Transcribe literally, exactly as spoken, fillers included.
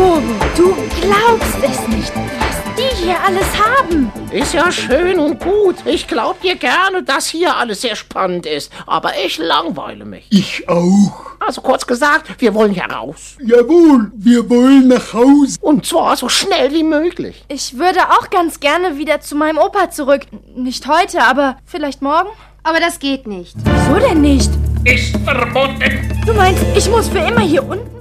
Bobo, du glaubst es nicht, was die hier alles haben. Ist ja schön und gut. Ich glaub dir gerne, dass hier alles sehr spannend ist. Aber ich langweile mich. Ich auch. Also kurz gesagt, wir wollen hier raus. Jawohl, wir wollen nach Hause. Und zwar so schnell wie möglich. Ich würde auch ganz gerne wieder zu meinem Opa zurück. Nicht heute, aber vielleicht morgen. Aber das geht nicht. Wieso denn nicht? Ist verboten. Du meinst, ich muss für immer hier unten